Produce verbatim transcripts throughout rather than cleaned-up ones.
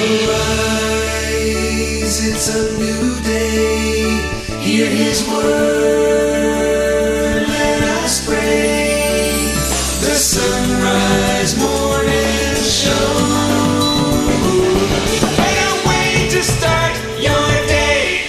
Sunrise, it's a new day. Hear his word, let us pray. The Sunrise Morning Show. Can't wait to start your day.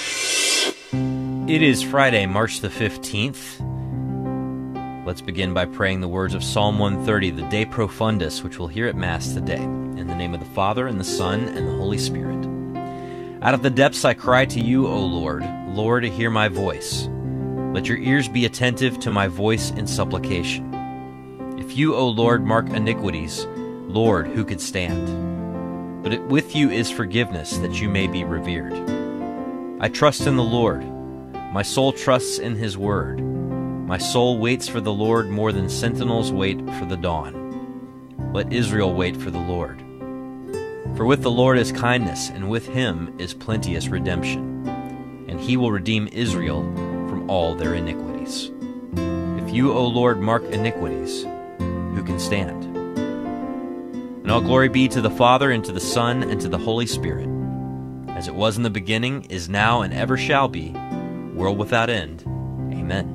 It is Friday, March the fifteenth. Let's begin by praying the words of Psalm one thirty, the De Profundis, which we'll hear at Mass today. In the name of the Father, and the Son, and the Holy Spirit. Out of the depths I cry to you, O Lord. Lord, hear my voice. Let your ears be attentive to my voice in supplication. If you, O Lord, mark iniquities, Lord, who could stand? But it, with you is forgiveness, that you may be revered. I trust in the Lord. My soul trusts in his word. My soul waits for the Lord more than sentinels wait for the dawn. Let Israel wait for the Lord. For with the Lord is kindness, and with him is plenteous redemption. And he will redeem Israel from all their iniquities. If you, O Lord, mark iniquities, who can stand? And all glory be to the Father, and to the Son, and to the Holy Spirit, as it was in the beginning, is now, and ever shall be, world without end. Amen.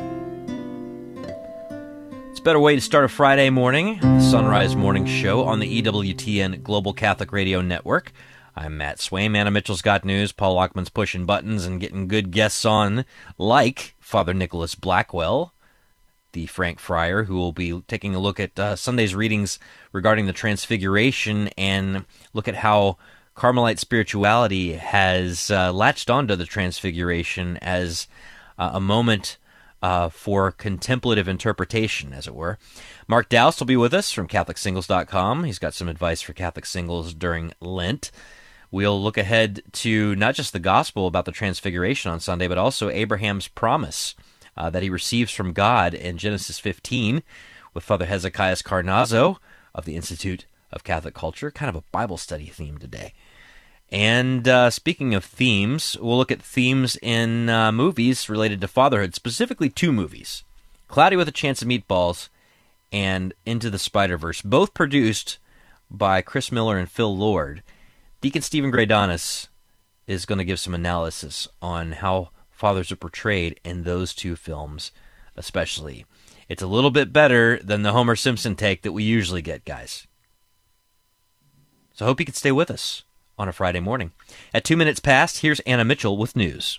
It's a better way to start a Friday morning, the Sunrise Morning Show on the E W T N Global Catholic Radio Network. I'm Matt Swaim. Anna Mitchell's got news. Paul Lockman's pushing buttons and getting good guests on, like Father Nicholas Blackwell, the Frank Friar, who will be taking a look at uh, Sunday's readings regarding the Transfiguration and look at how Carmelite spirituality has uh, latched onto the Transfiguration as uh, a moment Uh, for contemplative interpretation, as it were. Mark Dowse will be with us from Catholic Singles dot com. He's got some advice for Catholic singles during Lent. We'll look ahead to not just the gospel about the Transfiguration on Sunday, but also Abraham's promise uh, that he receives from God in Genesis fifteen with Father Hezekiah Carnazzo of the Institute of Catholic Culture. Kind of a Bible study theme today. And uh, speaking of themes, we'll look at themes in uh, movies related to fatherhood, specifically two movies, Cloudy with a Chance of Meatballs and Into the Spider-Verse, both produced by Chris Miller and Phil Lord. Deacon Stephen Graydonis is going to give some analysis on how fathers are portrayed in those two films, especially. It's a little bit better than the Homer Simpson take that we usually get, guys. So I hope you can stay with us on a Friday morning. At two minutes past, here's Anna Mitchell with news.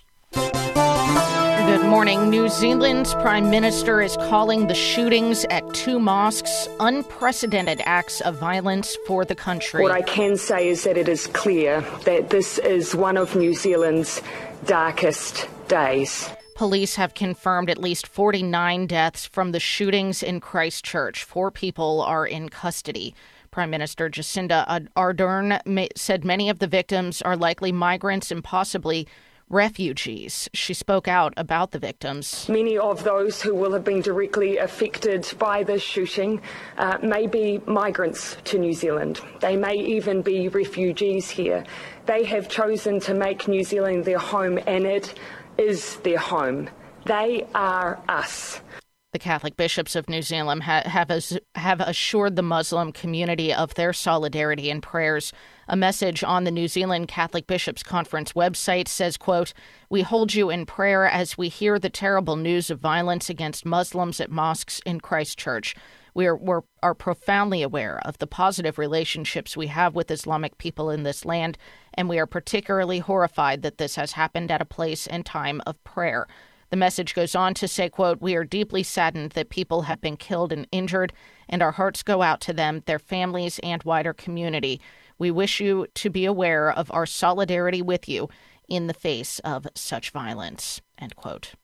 Good morning. New Zealand's Prime Minister is calling the shootings at two mosques unprecedented acts of violence for the country. What I can say is that it is clear that this is one of New Zealand's darkest days. Police have confirmed at least forty-nine deaths from the shootings in Christchurch. Four people are in custody. Prime Minister Jacinda Ardern said many of the victims are likely migrants and possibly refugees. She spoke out about the victims. Many of those who will have been directly affected by this shooting uh, may be migrants to New Zealand. They may even be refugees here. They have chosen to make New Zealand their home, and it is their home. They are us. The Catholic bishops of New Zealand ha- have, as- have assured the Muslim community of their solidarity and prayers. A message on the New Zealand Catholic Bishops' Conference website says, quote, "We hold you in prayer as we hear the terrible news of violence against Muslims at mosques in Christchurch. We are, we're, are profoundly aware of the positive relationships we have with Islamic people in this land, and we are particularly horrified that this has happened at a place and time of prayer." The message goes on to say, quote, "We are deeply saddened that people have been killed and injured, and our hearts go out to them, their families, and wider community. We wish you to be aware of our solidarity with you in the face of such violence," end quote.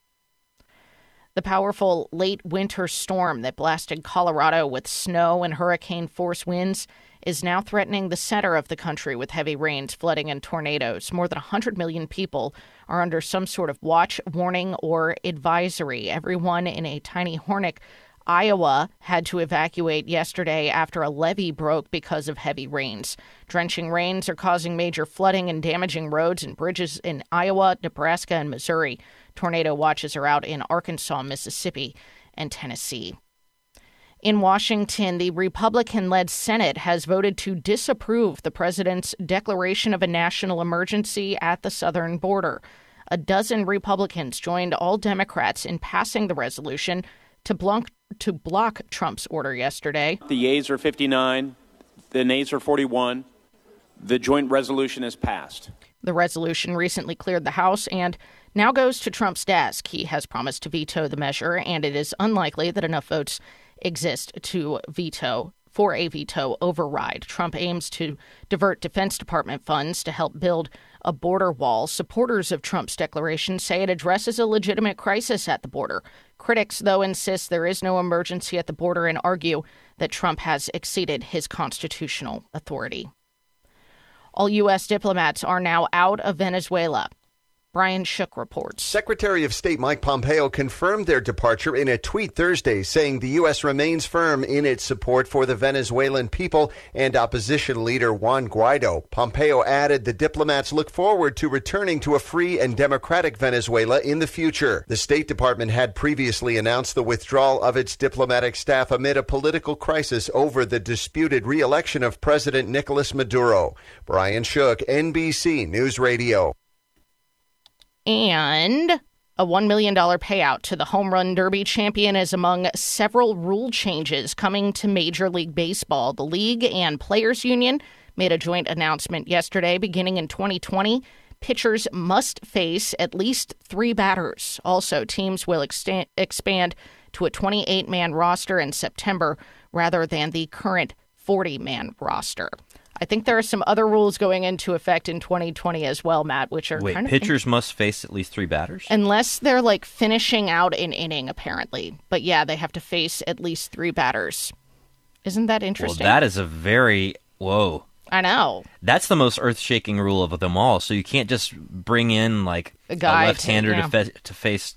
The powerful late winter storm that blasted Colorado with snow and hurricane-force winds is now threatening the center of the country with heavy rains, flooding, and tornadoes. More than one hundred million people are under some sort of watch, warning, or advisory. Everyone in a tiny Hornick, Iowa, had to evacuate yesterday after a levee broke because of heavy rains. Drenching rains are causing major flooding and damaging roads and bridges in Iowa, Nebraska, and Missouri. Tornado watches are out in Arkansas, Mississippi, and Tennessee. In Washington, the Republican-led Senate has voted to disapprove the president's declaration of a national emergency at the southern border. A dozen Republicans joined all Democrats in passing the resolution to block, to block Trump's order yesterday. The yeas are fifty-nine, the nays are forty-one. The joint resolution is passed. The resolution recently cleared the House and now goes to Trump's desk. He has promised to veto the measure, and it is unlikely that enough votes exist to veto for a veto override. Trump aims to divert Defense Department funds to help build a border wall. Supporters of Trump's declaration say it addresses a legitimate crisis at the border. Critics, though, insist there is no emergency at the border and argue that Trump has exceeded his constitutional authority. All U S diplomats are now out of Venezuela. Brian Shook reports. Secretary of State Mike Pompeo confirmed their departure in a tweet Thursday, saying the U S remains firm in its support for the Venezuelan people and opposition leader Juan Guaido. Pompeo added the diplomats look forward to returning to a free and democratic Venezuela in the future. The State Department had previously announced the withdrawal of its diplomatic staff amid a political crisis over the disputed re-election of President Nicolas Maduro. Brian Shook, N B C News Radio. And a one million dollars payout to the Home Run Derby champion is among several rule changes coming to Major League Baseball. The league and Players Union made a joint announcement yesterday. Beginning in twenty twenty, pitchers must face at least three batters. Also, teams will extend, expand to a twenty-eight man roster in September rather than the current forty man roster. I think there are some other rules going into effect in twenty twenty as well, Matt, which are Wait, kind of... pitchers must face at least three batters? Unless they're, like, finishing out an inning, apparently. But, yeah, they have to face at least three batters. Isn't that interesting? Well, that is a very... Whoa. I know. That's the most earth-shaking rule of them all. So you can't just bring in, like, a, guy a left-hander to, yeah. to, fe- to face...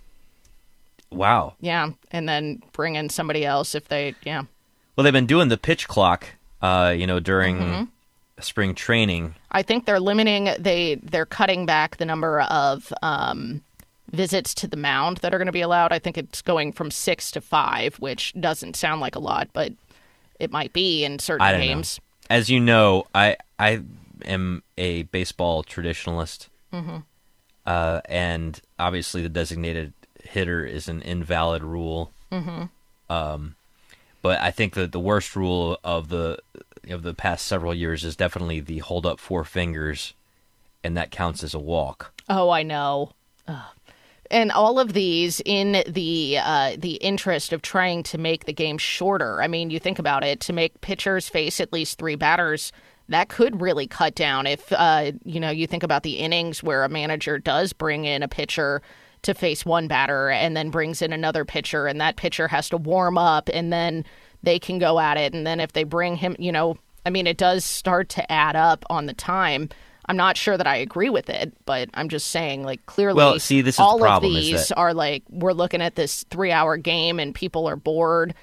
Wow. Yeah, and then bring in somebody else if they... Yeah. Well, they've been doing the pitch clock, uh, you know, during... Mm-hmm. spring training. I think they're limiting, they, they're cutting back the number of um, visits to the mound that are going to be allowed. I think it's going from six to five, which doesn't sound like a lot, but it might be in certain I don't games. Know. As you know, I I am a baseball traditionalist, mm-hmm. uh, and obviously the designated hitter is an invalid rule. Mm-hmm. Um, but I think that the worst rule of the of the past several years is definitely the hold up four fingers, and that counts as a walk. Oh, I know. Ugh. And all of these in the uh, the interest of trying to make the game shorter. I mean, you think about it, to make pitchers face at least three batters, that could really cut down. If, uh, you know, you think about the innings where a manager does bring in a pitcher to face one batter and then brings in another pitcher, and that pitcher has to warm up, and then they can go at it. And then if they bring him, you know, I mean, it does start to add up on the time. I'm not sure that I agree with it, but I'm just saying, like, clearly well, see, this is all the problem, of these is that... are like, we're looking at this three-hour game and people are bored.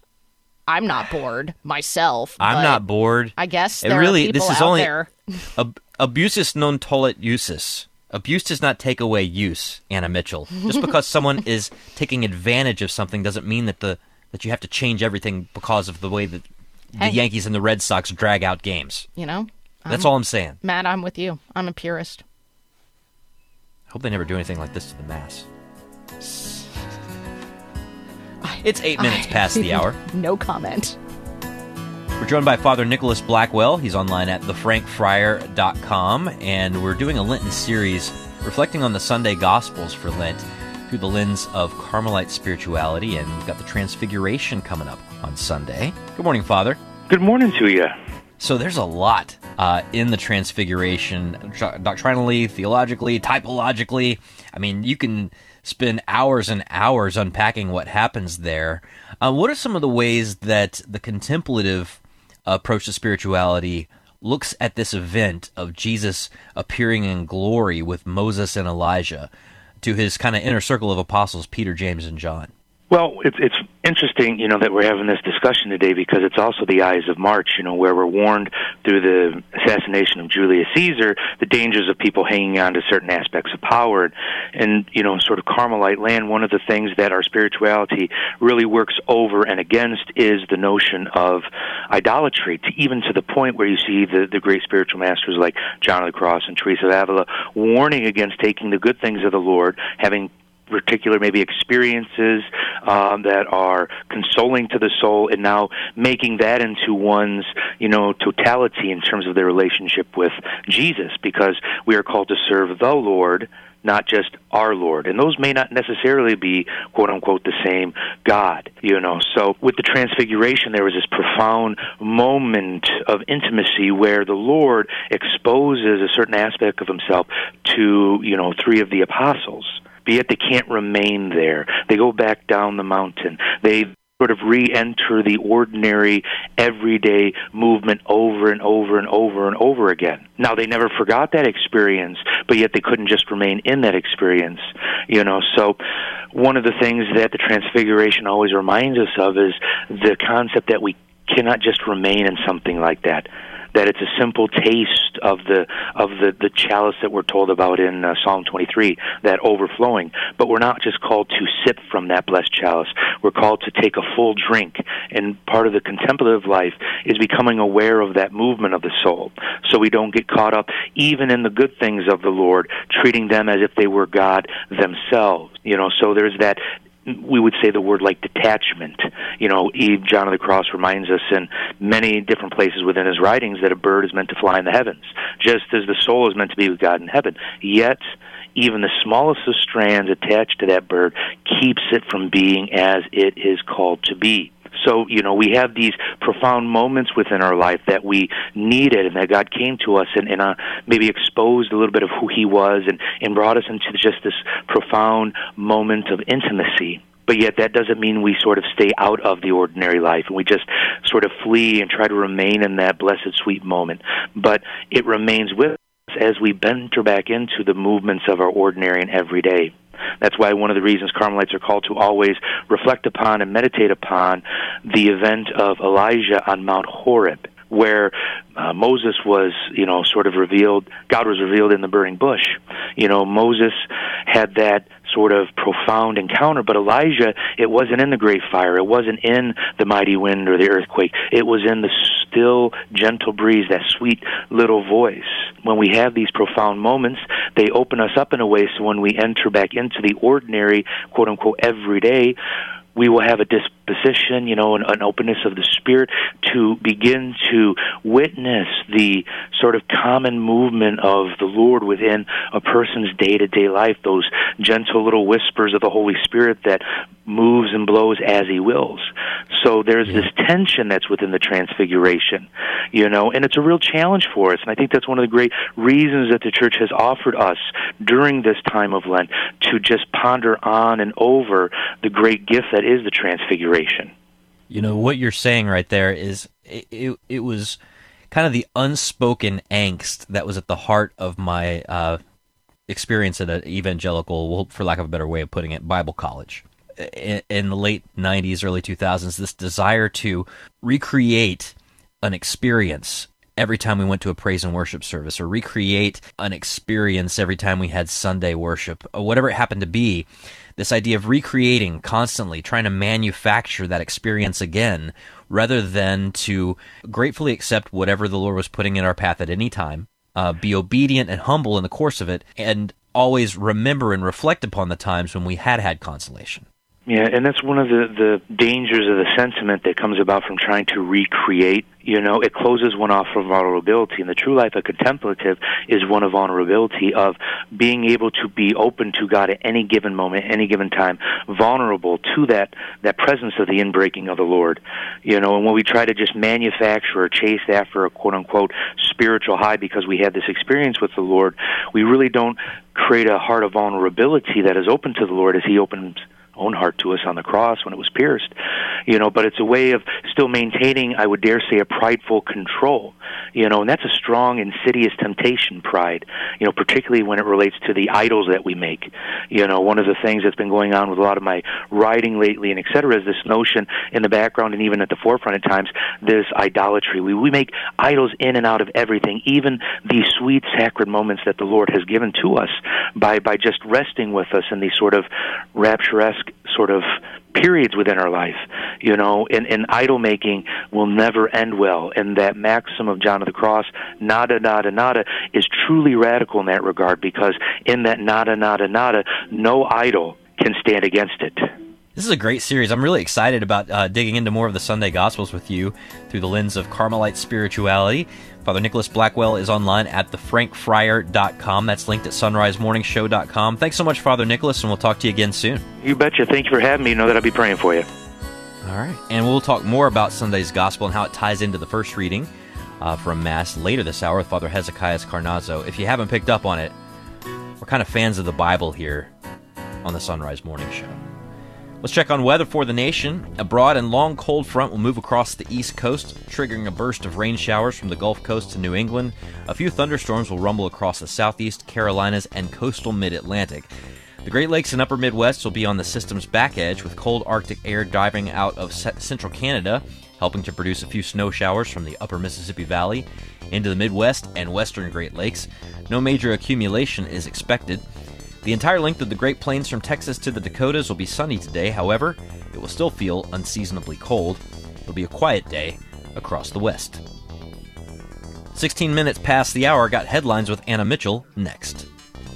I'm not bored myself. I'm not bored. I guess it there really, are people this is out only, there. ab- abusus non tollit usus. Abuse does not take away use, Anna Mitchell. Just because someone is taking advantage of something doesn't mean that the that you have to change everything because of the way that Hey. the Yankees and the Red Sox drag out games. You know? That's I'm, all I'm saying. Matt, I'm with you. I'm a purist. I hope they never do anything like this to the Mass. It's eight minutes past the hour. No comment. We're joined by Father Nicholas Blackwell. He's online at the frank friar dot com, and we're doing a Lenten series reflecting on the Sunday Gospels for Lent through the lens of Carmelite spirituality, and we've got the Transfiguration coming up on Sunday. Good morning, Father. Good morning to you. So there's a lot uh, in the Transfiguration, doctrinally, theologically, typologically. I mean, you can spend hours and hours unpacking what happens there. Uh, what are some of the ways that the contemplative approach to spirituality looks at this event of Jesus appearing in glory with Moses and Elijah to his kind of inner circle of apostles, Peter, James, and John? Well, it's it's interesting, you know, that we're having this discussion today because it's also the Ides of March, you know, where we're warned through the assassination of Julius Caesar the dangers of people hanging on to certain aspects of power. And, you know, sort of Carmelite land, one of the things that our spirituality really works over and against is the notion of idolatry, to, even to the point where you see the, the great spiritual masters like John of the Cross and Teresa of Avila warning against taking the good things of the Lord, having particular maybe experiences um, that are consoling to the soul, and now making that into one's, you know, totality in terms of their relationship with Jesus, because we are called to serve the Lord, not just our Lord. And those may not necessarily be, quote-unquote, the same God, you know. So with the Transfiguration, there was this profound moment of intimacy where the Lord exposes a certain aspect of himself to, you know, three of the apostles. But yet they can't remain there. They go back down the mountain. They sort of re-enter the ordinary, everyday movement over and over and over and over again. Now, they never forgot that experience, but yet they couldn't just remain in that experience, you know. So one of the things that the Transfiguration always reminds us of is the concept that we cannot just remain in something like that. That it's a simple taste of the of the, the chalice that we're told about in uh, Psalm twenty-three, that overflowing. But we're not just called to sip from that blessed chalice. We're called to take a full drink. And part of the contemplative life is becoming aware of that movement of the soul, so we don't get caught up even in the good things of the Lord, treating them as if they were God themselves. You know, so there's that, we would say the word like detachment. You know, Eve, John of the Cross reminds us in many different places within his writings that a bird is meant to fly in the heavens, just as the soul is meant to be with God in heaven. Yet, even the smallest of strands attached to that bird keeps it from being as it is called to be. So, you know, we have these profound moments within our life that we needed, and that God came to us and, and uh, maybe exposed a little bit of who he was and, and brought us into just this profound moment of intimacy. But yet that doesn't mean we sort of stay out of the ordinary life and we just sort of flee and try to remain in that blessed, sweet moment. But it remains with us as we enter back into the movements of our ordinary and everyday. That's why one of the reasons Carmelites are called to always reflect upon and meditate upon the event of Elijah on Mount Horeb, where uh, Moses was, you know, sort of revealed, God was revealed in the burning bush. You know, Moses had that sort of profound encounter, but Elijah, it wasn't in the great fire, it wasn't in the mighty wind or the earthquake, it was in the still, gentle breeze, that sweet little voice. When we have these profound moments, they open us up in a way so when we enter back into the ordinary, quote-unquote, everyday, we will have a disposition, you know, an, an openness of the Spirit to begin to witness the sort of common movement of the Lord within a person's day-to-day life, those gentle little whispers of the Holy Spirit that moves and blows as he wills. So there's yeah. this tension that's within the Transfiguration, you know, and it's a real challenge for us. And I think that's one of the great reasons that the Church has offered us during this time of Lent to just ponder on and over the great gift that is the Transfiguration. You know, what you're saying right there is it, it, it was kind of the unspoken angst that was at the heart of my uh, experience at an evangelical, well, for lack of a better way of putting it, Bible college. In, in the late nineties, early two thousands, this desire to recreate an experience every time we went to a praise and worship service, or recreate an experience every time we had Sunday worship, or whatever it happened to be. This idea of recreating constantly, trying to manufacture that experience again, rather than to gratefully accept whatever the Lord was putting in our path at any time, uh, be obedient and humble in the course of it, and always remember and reflect upon the times when we had had consolation. Yeah, and that's one of the, the dangers of the sentiment that comes about from trying to recreate. You know, it closes one off from vulnerability. And the true life of contemplative is one of vulnerability, of being able to be open to God at any given moment, any given time, vulnerable to that, that presence of the inbreaking of the Lord. You know, and when we try to just manufacture or chase after a quote-unquote spiritual high because we had this experience with the Lord, we really don't create a heart of vulnerability that is open to the Lord as he opens own heart to us on the cross when it was pierced, you know, but it's a way of still maintaining, I would dare say, a prideful control, you know, and that's a strong, insidious temptation, pride, you know, particularly when it relates to the idols that we make. You know, one of the things that's been going on with a lot of my writing lately and et cetera is this notion in the background and even at the forefront at times, this idolatry. We, we make idols in and out of everything, even these sweet, sacred moments that the Lord has given to us by, by just resting with us in these sort of rapturesque sort of periods within our life, you know, and, and idol making will never end well. And that maxim of John of the Cross, nada, nada, nada, is truly radical in that regard, because in that nada, nada, nada, no idol can stand against it. This is a great series. I'm really excited about uh, digging into more of the Sunday Gospels with you through the lens of Carmelite spirituality. Father Nicholas Blackwell is online at the frank friar dot com. That's linked at sunrise morning show dot com. Thanks so much, Father Nicholas, and we'll talk to you again soon. You betcha. Thank you for having me. You know that I'll be praying for you. All right. And we'll talk more about Sunday's Gospel and how it ties into the first reading uh, from Mass later this hour with Father Hezekiah Carnazzo. If you haven't picked up on it, we're kind of fans of the Bible here on the Sunrise Morning Show. Let's check on weather for the nation. A broad and long cold front will move across the east coast, triggering a burst of rain showers from the Gulf Coast to New England. A few thunderstorms will rumble across the southeast, Carolinas, and coastal mid-Atlantic. The Great Lakes and upper Midwest will be on the system's back edge, with cold Arctic air driving out of central Canada, helping to produce a few snow showers from the upper Mississippi Valley into the Midwest and western Great Lakes. No major accumulation is expected. The entire length of the Great Plains from Texas to the Dakotas will be sunny today. However, it will still feel unseasonably cold. It'll be a quiet day across the West. sixteen minutes past the hour, got headlines with Anna Mitchell next.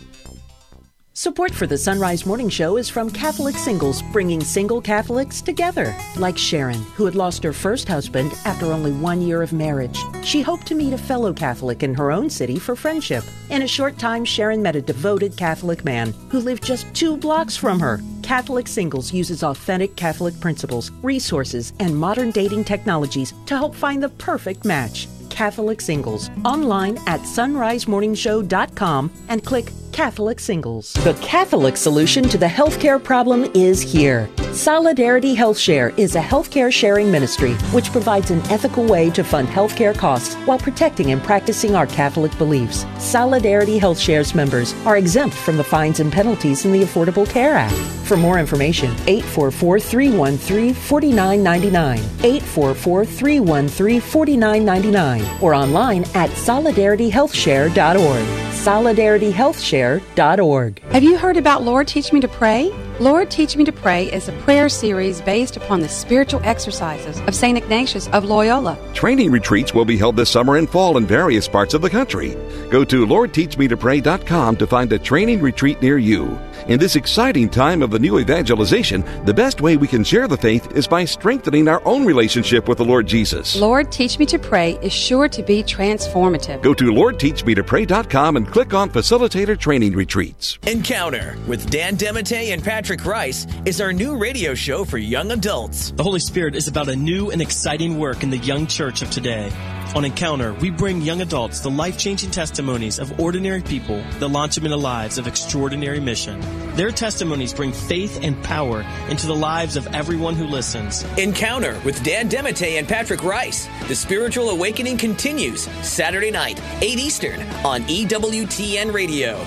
Support for the Sunrise Morning Show is from Catholic Singles, bringing single Catholics together. Like Sharon, who had lost her first husband after only one year of marriage. She hoped to meet a fellow Catholic in her own city for friendship. In a short time, Sharon met a devoted Catholic man who lived just two blocks from her. Catholic Singles uses authentic Catholic principles, resources, and modern dating technologies to help find the perfect match. Catholic Singles, online at sunrise morning show dot com and click Catholic Singles. The Catholic solution to the healthcare problem is here. Solidarity Health Share is a healthcare sharing ministry which provides an ethical way to fund healthcare costs while protecting and practicing our Catholic beliefs. Solidarity Health Share's members are exempt from the fines and penalties in the Affordable Care Act. For more information, eight four four, three one three, four nine nine nine, eight four four, three one three, four nine nine nine, or online at solidarity health share dot org. solidarity health share dot org. Have you heard about Lord Teach Me to Pray? Lord Teach Me to Pray is a prayer series based upon the spiritual exercises of Saint Ignatius of Loyola. Training retreats will be held this summer and fall in various parts of the country. Go to lord teach me to pray dot com to find a training retreat near you. In this exciting time of the new evangelization, the best way we can share the faith is by strengthening our own relationship with the Lord Jesus. Lord Teach Me to Pray is sure to be transformative. Go to lord teach me to pray dot com and click on Facilitator Training Retreats. Encounter with Dan Demite and Patrick Rice is our new radio show for young adults. The Holy Spirit is about a new and exciting work in the young church of today. On Encounter, we bring young adults the life-changing testimonies of ordinary people that launch them into lives of extraordinary mission. Their testimonies bring faith and power into the lives of everyone who listens. Encounter with Dan Demite and Patrick Rice. The Spiritual Awakening continues Saturday night, eight Eastern on E W T N Radio.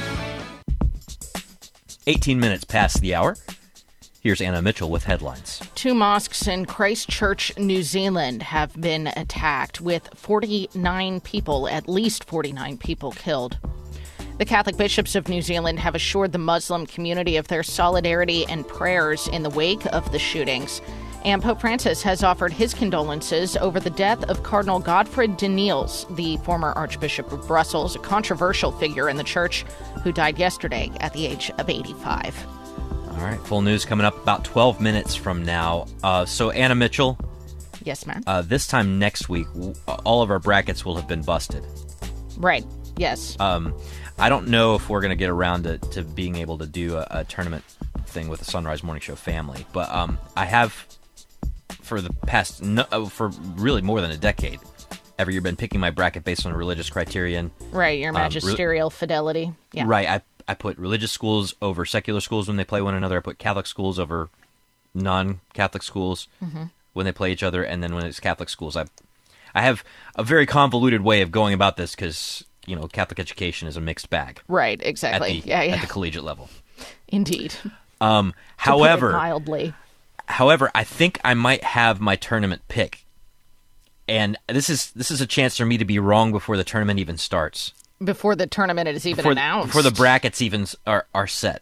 eighteen minutes past the hour. Here's Anna Mitchell with headlines. Two mosques in Christchurch, New Zealand have been attacked, with forty-nine people, at least forty-nine people, killed. The Catholic bishops of New Zealand have assured the Muslim community of their solidarity and prayers in the wake of the shootings. And Pope Francis has offered his condolences over the death of Cardinal Godfred de Niels, the former Archbishop of Brussels, a controversial figure in the church who died yesterday at the age of eighty-five. All right, full news coming up about twelve minutes from now. Uh, so, Anna Mitchell. Yes, ma'am. Uh, this time next week, all of our brackets will have been busted. Right, yes. Um, I don't know if we're going to get around to, to being able to do a, a tournament thing with the Sunrise Morning Show family, but um, I have, for the past, no, for really more than a decade, every year been picking my bracket based on a religious criterion. Right, your magisterial um, re- fidelity. Yeah. Right, I I put religious schools over secular schools when they play one another. I put Catholic schools over non-Catholic schools mm-hmm. when they play each other, and then when it's Catholic schools, I I have a very convoluted way of going about this because, you know, Catholic education is a mixed bag. Right, exactly. At the, yeah, yeah. at the collegiate level. Indeed. Um, to however, put it mildly. However, I think I might have my tournament pick. And this is this is a chance for me to be wrong before the tournament even starts. Before the tournament is even before, announced. Before the brackets even are, are set.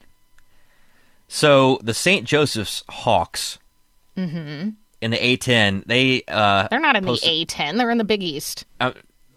So the Saint Joseph's Hawks mm-hmm. in the A ten, they... Uh, They're not in posted, the A ten, they're in the Big East. Uh,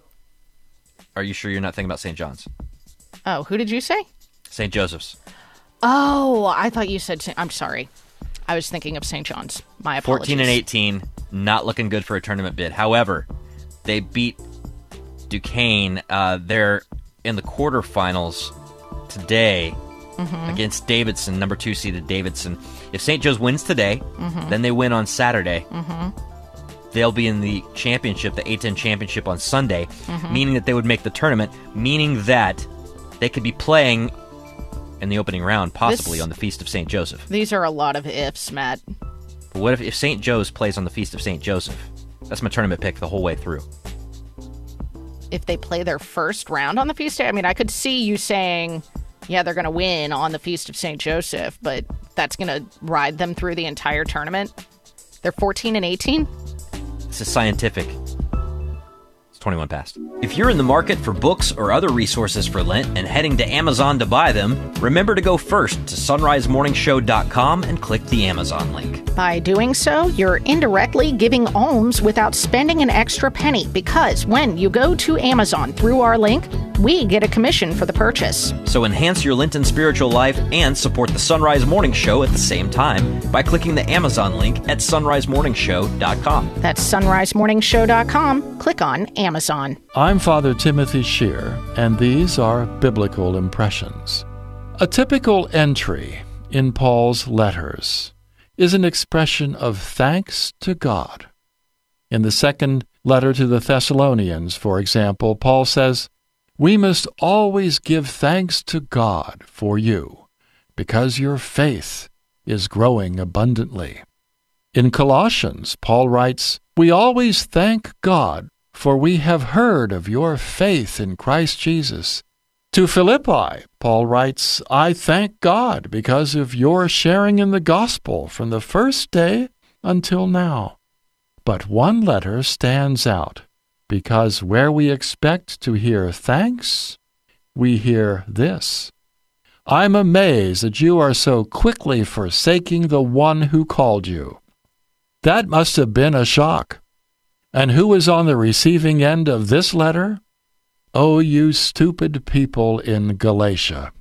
are you sure you're not thinking about Saint John's? Oh, who did you say? Saint Joseph's. Oh, I thought you said... I'm sorry. I was thinking of Saint John's. My apologies. fourteen and eighteen, not looking good for a tournament bid. However, they beat Duquesne. Uh, they're in the quarterfinals today mm-hmm. against Davidson, number two seeded Davidson. If Saint Joe's wins today, mm-hmm. then they win on Saturday. Mm-hmm. They'll be in the championship, the A ten championship on Sunday, mm-hmm. meaning that they would make the tournament, meaning that they could be playing in the opening round, possibly this, on the Feast of Saint Joseph. These are a lot of ifs, Matt. But what if, if Saint Joe's plays on the Feast of Saint Joseph? That's my tournament pick the whole way through. If they play their first round on the Feast, I mean, I could see you saying, yeah, they're going to win on the Feast of Saint Joseph, but that's going to ride them through the entire tournament. They're fourteen and eighteen? This is scientific. twenty-one past. If you're in the market for books or other resources for Lent and heading to Amazon to buy them, remember to go first to sunrise morning show dot com and click the Amazon link. By doing so, you're indirectly giving alms without spending an extra penny because when you go to Amazon through our link, we get a commission for the purchase. So enhance your Lenten spiritual life and support the Sunrise Morning Show at the same time by clicking the Amazon link at sunrise morning show dot com. That's sunrise morning show dot com. Click on Amazon. I'm Father Timothy Shear, and these are Biblical Impressions. A typical entry in Paul's letters is an expression of thanks to God. In the second letter to the Thessalonians, for example, Paul says, "We must always give thanks to God for you, because your faith is growing abundantly." In Colossians, Paul writes, "We always thank God, for we have heard of your faith in Christ Jesus." To Philippi, Paul writes, "I thank God because of your sharing in the gospel from the first day until now." But one letter stands out, because where we expect to hear thanks, we hear this: "I'm amazed that you are so quickly forsaking the one who called you." That must have been a shock. And who is on the receiving end of this letter? Oh, you stupid people in Galatia.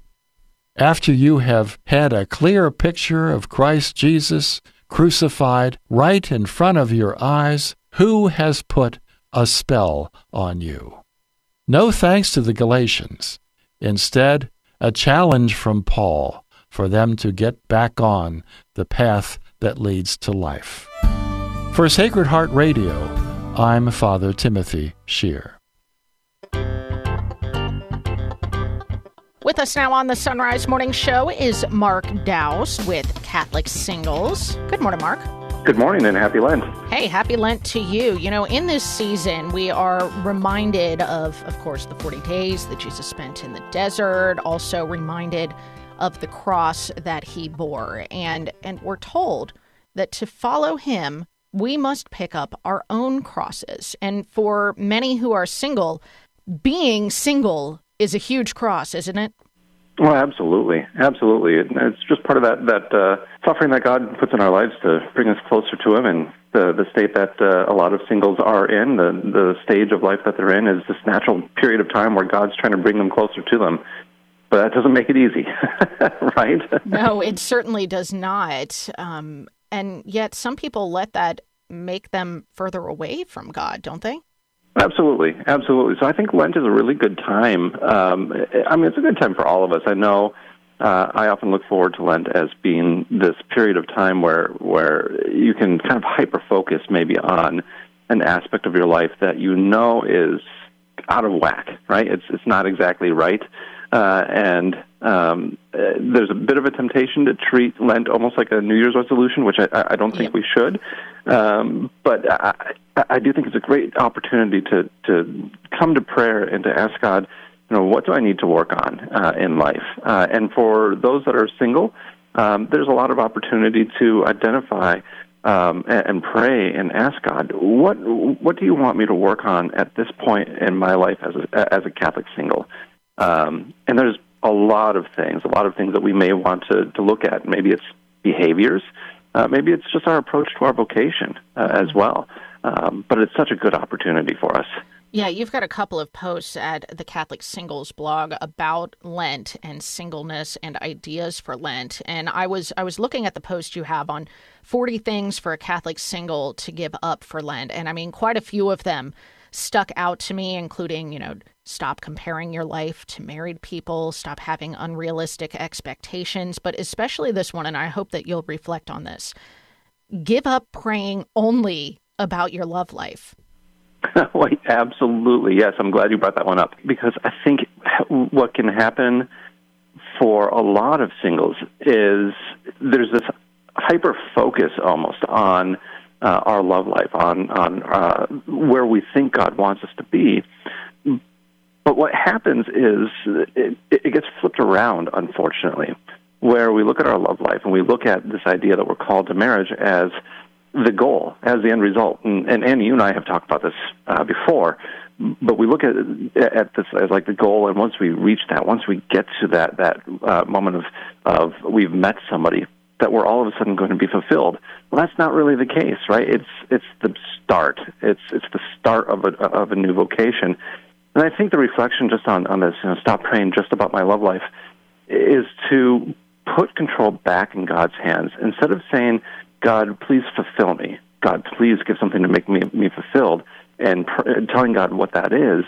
After you have had a clear picture of Christ Jesus crucified right in front of your eyes, who has put a spell on you? No thanks to the Galatians. Instead, a challenge from Paul for them to get back on the path that leads to life. For Sacred Heart Radio, I'm Father Timothy Shear. With us now on the Sunrise Morning Show is Mark Dowse with Catholic Singles. Good morning, Mark. Good morning and happy Lent. Hey, happy Lent to you. You know, in this season, we are reminded of, of course, the forty days that Jesus spent in the desert, also reminded of the cross that he bore. And, and we're told that to follow him, we must pick up our own crosses. And for many who are single, being single is a huge cross, isn't it? Well, absolutely. Absolutely. It's just part of that, that uh, suffering that God puts in our lives to bring us closer to him. And the, the state that uh, a lot of singles are in, the, the stage of life that they're in, is this natural period of time where God's trying to bring them closer to them. But that doesn't make it easy, right? No, it certainly does not. Um, and yet some people let that make them further away from God, don't they? Absolutely, absolutely. So I think Lent is a really good time. Um, I mean, it's a good time for all of us. I know uh, I often look forward to Lent as being this period of time where where you can kind of hyper-focus maybe on an aspect of your life that you know is out of whack, right? It's it's not exactly right. Uh, and um, uh, there's a bit of a temptation to treat Lent almost like a New Year's resolution, which I, I don't think yep. we should. Um, but I, I do think it's a great opportunity to, to come to prayer and to ask God, you know, what do I need to work on uh, in life? Uh, and for those that are single, um, there's a lot of opportunity to identify um, and, and pray and ask God, what what do you want me to work on at this point in my life as a, as a Catholic single? Um, and there's a lot of things, a lot of things that we may want to, to look at. Maybe it's behaviors. Uh, maybe it's just our approach to our vocation uh, as well. Um, but it's such a good opportunity for us. Yeah, you've got a couple of posts at the Catholic Singles blog about Lent and singleness and ideas for Lent. And I was I was looking at the post you have on forty things for a Catholic single to give up for Lent. And I mean, quite a few of them stuck out to me, including, you know, stop comparing your life to married people, stop having unrealistic expectations, but especially this one, and I hope that you'll reflect on this. Give up praying only about your love life. Well, absolutely, yes. I'm glad you brought that one up, because I think what can happen for a lot of singles is there's this hyper-focus almost on uh, our love life, on, on uh, where we think God wants us to be. But what happens is it, it gets flipped around, unfortunately, where we look at our love life and we look at this idea that we're called to marriage as the goal, as the end result. And, and Annie, you and I have talked about this uh, before, but we look at at this as like the goal, and once we reach that, once we get to that that uh, moment of, of we've met somebody, that we're all of a sudden going to be fulfilled. Well, that's not really the case, right? It's it's the start. It's it's the start of a of a new vocation. And I think the reflection just on, on this, you know, stop praying just about my love life, is to put control back in God's hands. Instead of saying, God, please fulfill me. God, please give something to make me, me fulfilled, and pr- telling God what that is,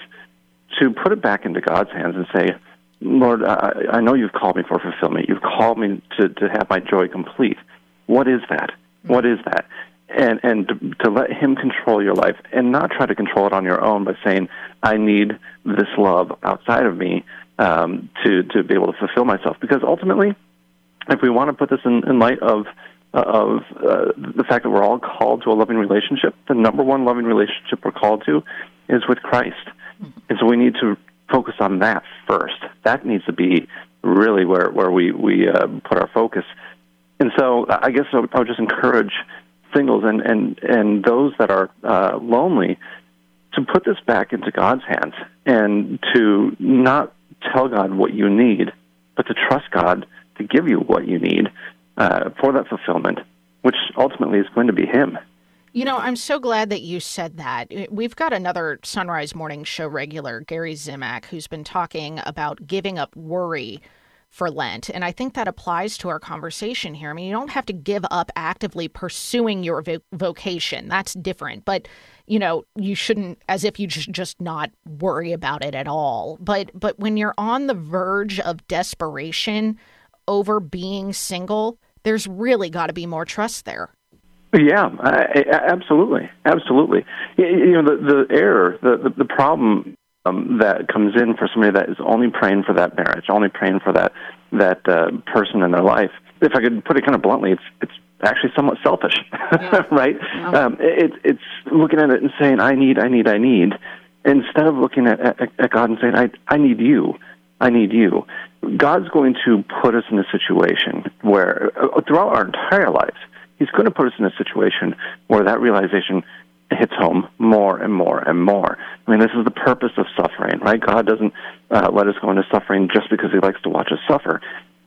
to put it back into God's hands and say, Lord, I, I know you've called me for fulfillment. You've called me to, to have my joy complete. What is that? What is that? And and to, to let him control your life, and not try to control it on your own by saying, I need this love outside of me um, to, to be able to fulfill myself. Because ultimately, if we want to put this in, in light of of uh, the fact that we're all called to a loving relationship, the number one loving relationship we're called to is with Christ. And so we need to focus on that first. That needs to be really where, where we, we uh, put our focus. And so I guess I would, I would just encourage singles and, and, and those that are uh, lonely to put this back into God's hands, and to not tell God what you need, but to trust God to give you what you need uh, for that fulfillment, which ultimately is going to be him. You know, I'm so glad that you said that. We've got another Sunrise Morning Show regular, Gary Zimak, who's been talking about giving up worry for Lent. And I think that applies to our conversation here. I mean, you don't have to give up actively pursuing your vo- vocation. That's different. But, you know, you shouldn't, as if you should just not worry about it at all. But but when you're on the verge of desperation over being single, there's really got to be more trust there. Yeah, I, I, absolutely, absolutely. You, you know, the, the error, the, the, the problem um, that comes in for somebody that is only praying for that marriage, only praying for that that uh, person in their life. If I could put it kind of bluntly, it's it's actually somewhat selfish, yeah. right? Yeah. Um, it, it's looking at it and saying, I need, I need, I need, instead of looking at, at, at God and saying, I, I need you, I need you. God's going to put us in a situation where, uh, throughout our entire lives, he's going to put us in a situation where that realization hits home more and more and more. I mean, this is the purpose of suffering, right? God doesn't uh, let us go into suffering just because he likes to watch us suffer.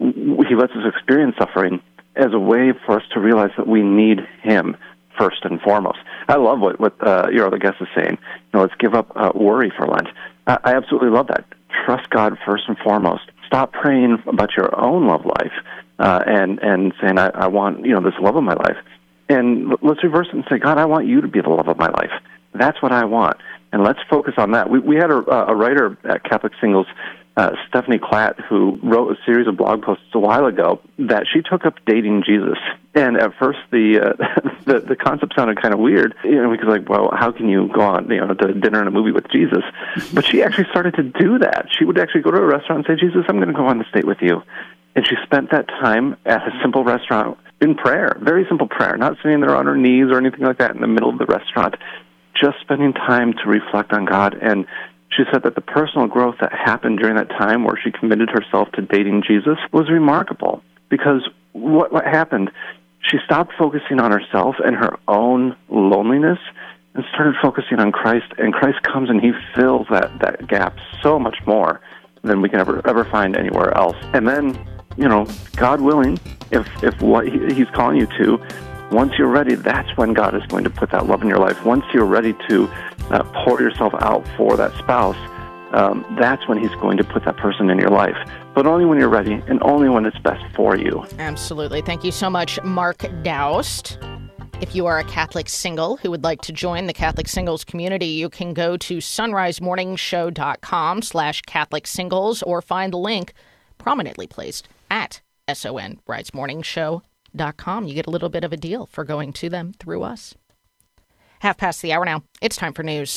He lets us experience suffering as a way for us to realize that we need him first and foremost. I love what, what uh, your other guest is saying. You know, let's give up uh, worry for Lent. I, I absolutely love that. Trust God first and foremost. Stop praying about your own love life uh, and, and saying, I, I want, you know, this love of my life. And let's reverse it and say, God, I want you to be the love of my life. That's what I want. And let's focus on that. We, we had a, a writer at Catholic Singles, uh, Stephanie Klatt, who wrote a series of blog posts a while ago that she took up dating Jesus. And at first, the uh, the, the concept sounded kind of weird, you know, because like, well, how can you go on, you know, to dinner and a movie with Jesus? But she actually started to do that. She would actually go to a restaurant and say, Jesus, I'm going to go on this date with you. And she spent that time at a simple restaurant in prayer, very simple prayer, not sitting there on her knees or anything like that in the middle of the restaurant, just spending time to reflect on God. And she said that the personal growth that happened during that time where she committed herself to dating Jesus was remarkable, because what, what happened, she stopped focusing on herself and her own loneliness and started focusing on Christ, and Christ comes and he fills that, that gap so much more than we can ever ever find anywhere else. And then, you know, God willing, if if what he, he's calling you to, once you're ready, that's when God is going to put that love in your life. Once you're ready to uh, pour yourself out for that spouse, um, that's when he's going to put that person in your life. But only when you're ready and only when it's best for you. Absolutely. Thank you so much, Mark Daoust. If you are a Catholic single who would like to join the Catholic Singles community, you can go to sunrisemorningshow.com slash Catholic Singles or find the link prominently placed at sonrisemorningshow dot com. You get a little bit of a deal for going to them through us. Half past the hour now. It's time for news.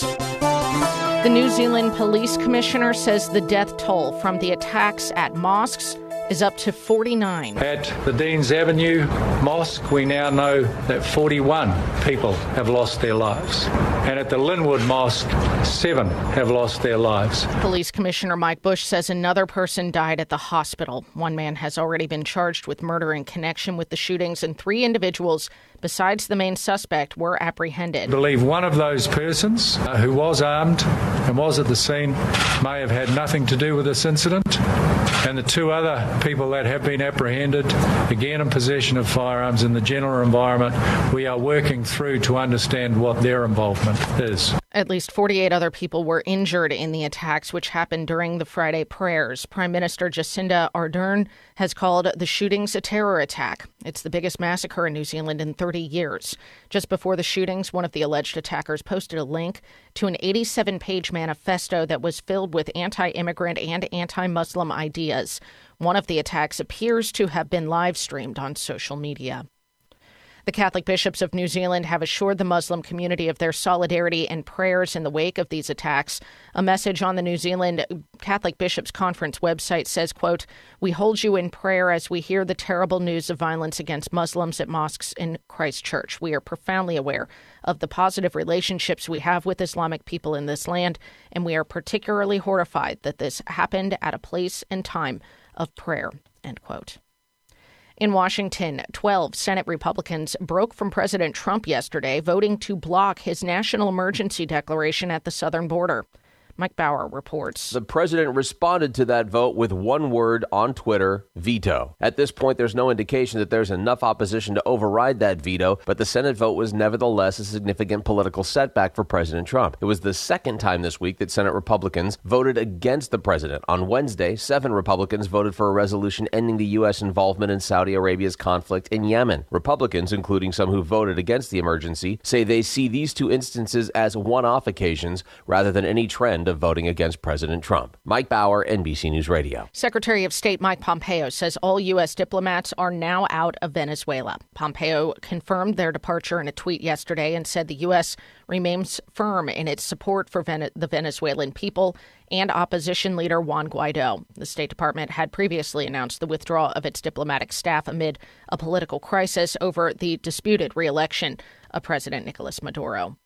The New Zealand Police Commissioner says the death toll from the attacks at mosques is up to forty-nine. At the Deans Avenue Mosque, we now know that forty-one people have lost their lives. And at the Linwood Mosque, seven have lost their lives. Police Commissioner Mike Bush says another person died at the hospital. One man has already been charged with murder in connection with the shootings, and three individuals besides the main suspect were apprehended. I believe one of those persons uh, who was armed and was at the scene may have had nothing to do with this incident. And the two other people that have been apprehended, again in possession of firearms in the general environment, we are working through to understand what their involvement is. At least forty-eight other people were injured in the attacks, which happened during the Friday prayers. Prime Minister Jacinda Ardern has called the shootings a terror attack. It's the biggest massacre in New Zealand in thirty years. Just before the shootings, one of the alleged attackers posted a link to an eighty-seven page manifesto that was filled with anti-immigrant and anti-Muslim ideas. One of the attacks appears to have been live-streamed on social media. The Catholic bishops of New Zealand have assured the Muslim community of their solidarity and prayers in the wake of these attacks. A message on the New Zealand Catholic Bishops' Conference website says, quote, "We hold you in prayer as we hear the terrible news of violence against Muslims at mosques in Christchurch. We are profoundly aware of the positive relationships we have with Islamic people in this land, and we are particularly horrified that this happened at a place and time of prayer," end quote. In Washington, twelve Senate Republicans broke from President Trump yesterday, voting to block his national emergency declaration at the southern border. Mike Bauer reports. The president responded to that vote with one word on Twitter: veto. At this point, there's no indication that there's enough opposition to override that veto, but the Senate vote was nevertheless a significant political setback for President Trump. It was the second time this week that Senate Republicans voted against the president. On Wednesday, seven Republicans voted for a resolution ending the U S involvement in Saudi Arabia's conflict in Yemen. Republicans, including some who voted against the emergency, say they see these two instances as one-off occasions rather than any trend of voting against President Trump. Mike Bauer, N B C News Radio. Secretary of State Mike Pompeo says all U S diplomats are now out of Venezuela. Pompeo confirmed their departure in a tweet yesterday and said the U S remains firm in its support for Ven- the Venezuelan people and opposition leader Juan Guaido. The State Department had previously announced the withdrawal of its diplomatic staff amid a political crisis over the disputed re-election of President Nicolas Maduro.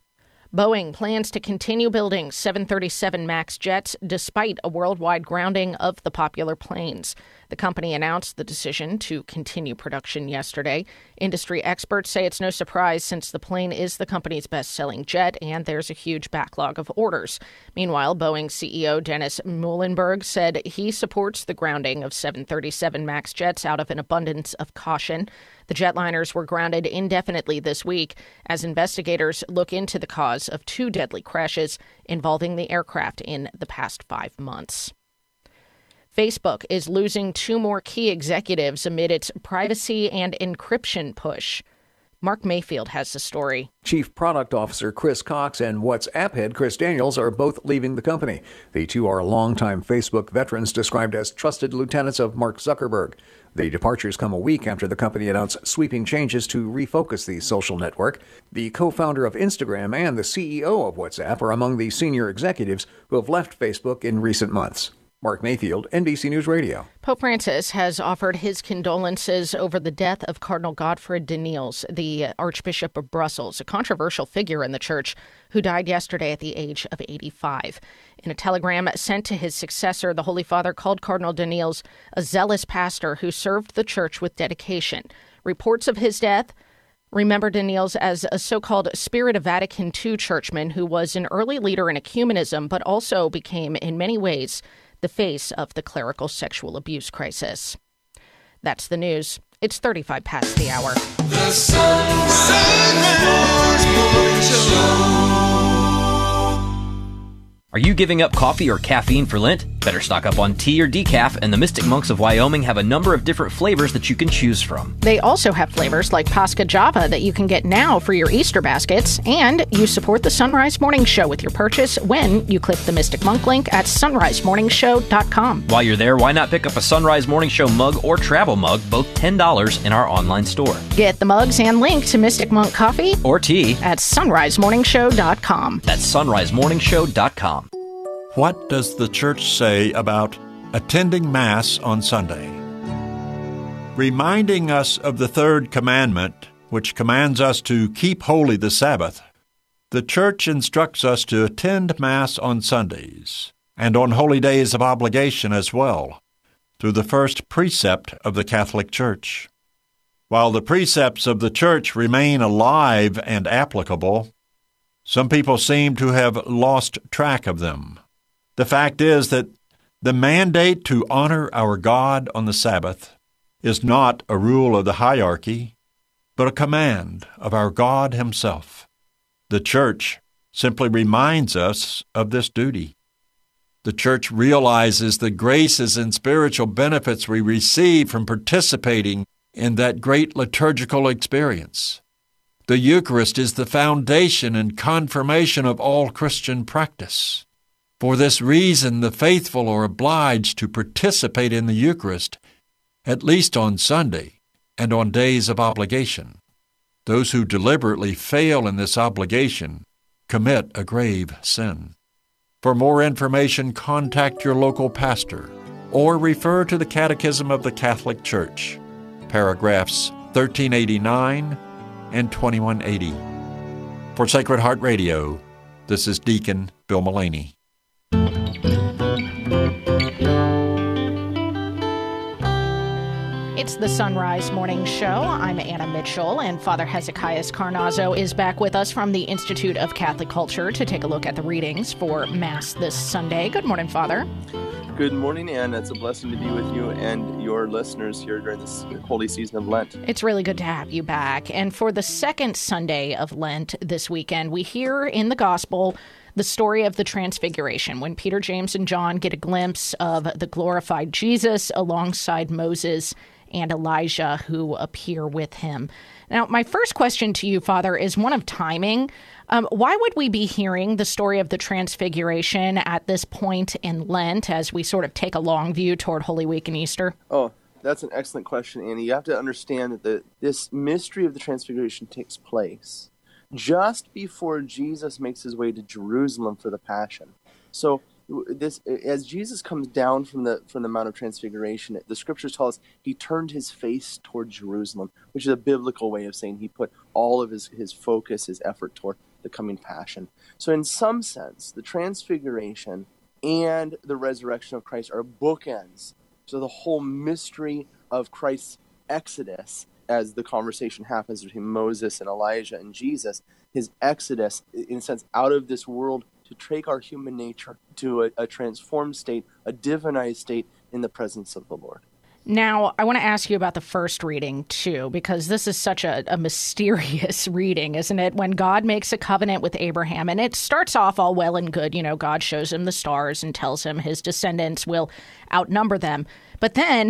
Boeing plans to continue building seven thirty-seven MAX jets despite a worldwide grounding of the popular planes. The company announced the decision to continue production yesterday. Industry experts say it's no surprise since the plane is the company's best-selling jet and there's a huge backlog of orders. Meanwhile, Boeing C E O Dennis Muilenburg said he supports the grounding of seven thirty-seven MAX jets out of an abundance of caution. The jetliners were grounded indefinitely this week as investigators look into the cause of two deadly crashes involving the aircraft in the past five months. Facebook is losing two more key executives amid its privacy and encryption push. Mark Mayfield has the story. Chief Product Officer Chris Cox and WhatsApp head Chris Daniels are both leaving the company. The two are longtime Facebook veterans described as trusted lieutenants of Mark Zuckerberg. The departures come a week after the company announced sweeping changes to refocus the social network. The co-founder of Instagram and the C E O of WhatsApp are among the senior executives who have left Facebook in recent months. Mark Mayfield, N B C News Radio. Pope Francis has offered his condolences over the death of Cardinal Godfred de Niels, the Archbishop of Brussels, a controversial figure in the church who died yesterday at the age of eighty-five. In a telegram sent to his successor, the Holy Father called Cardinal de Niels a zealous pastor who served the church with dedication. Reports of his death remember de Niels as a so-called Spirit of Vatican two churchman who was an early leader in ecumenism, but also became, in many ways, the face of the clerical sexual abuse crisis. That's the news. It's thirty-five past the hour. The Sunrise Morning Show. Are you giving up coffee or caffeine for Lent? Better stock up on tea or decaf, and the Mystic Monks of Wyoming have a number of different flavors that you can choose from. They also have flavors like Pasca Java that you can get now for your Easter baskets, and you support the Sunrise Morning Show with your purchase when you click the Mystic Monk link at sunrise morning show dot com. While you're there, why not pick up a Sunrise Morning Show mug or travel mug, both ten dollars in our online store. Get the mugs and link to Mystic Monk coffee or tea at sunrise morning show dot com. That's sunrise morning show dot com. What does the church say about attending Mass on Sunday? Reminding us of the third commandment, which commands us to keep holy the Sabbath, the church instructs us to attend Mass on Sundays and on holy days of obligation as well, through the first precept of the Catholic Church. While the precepts of the Church remain alive and applicable, some people seem to have lost track of them. The fact is that the mandate to honor our God on the Sabbath is not a rule of the hierarchy, but a command of our God Himself. The Church simply reminds us of this duty. The Church realizes the graces and spiritual benefits we receive from participating in that great liturgical experience. The Eucharist is the foundation and confirmation of all Christian practice. For this reason, the faithful are obliged to participate in the Eucharist, at least on Sunday and on days of obligation. Those who deliberately fail in this obligation commit a grave sin. For more information, contact your local pastor or refer to the Catechism of the Catholic Church, paragraphs thirteen eighty-nine and twenty-one eighty. For Sacred Heart Radio, this is Deacon Bill Mullaney. It's the Sunrise Morning Show. I'm Anna Mitchell, and Father Hezekiah Carnazzo is back with us from the Institute of Catholic Culture to take a look at the readings for Mass this Sunday. Good morning, Father. Good morning, Anna. It's a blessing to be with you and your listeners here during this holy season of Lent. It's really good to have you back. And for the second Sunday of Lent this weekend, we hear in the Gospel the story of the Transfiguration, when Peter, James, and John get a glimpse of the glorified Jesus alongside Moses and Elijah, who appear with him. Now, my first question to you, Father, is one of timing. Um, why would we be hearing the story of the Transfiguration at this point in Lent as we sort of take a long view toward Holy Week and Easter? Oh, that's an excellent question, Annie. You have to understand that the, this mystery of the Transfiguration takes place just before Jesus makes his way to Jerusalem for the Passion. So this, as Jesus comes down from the from the Mount of Transfiguration, the Scriptures tell us he turned his face toward Jerusalem, which is a biblical way of saying he put all of his, his focus, his effort toward the coming Passion. So in some sense, the Transfiguration and the resurrection of Christ are bookends. So the whole mystery of Christ's exodus, as the conversation happens between Moses and Elijah and Jesus, his exodus, in a sense, out of this world to take our human nature to a, a transformed state, a divinized state in the presence of the Lord. Now, I want to ask you about the first reading, too, because this is such a, a mysterious reading, isn't it? When God makes a covenant with Abraham, and it starts off all well and good. You know, God shows him the stars and tells him his descendants will outnumber them. But then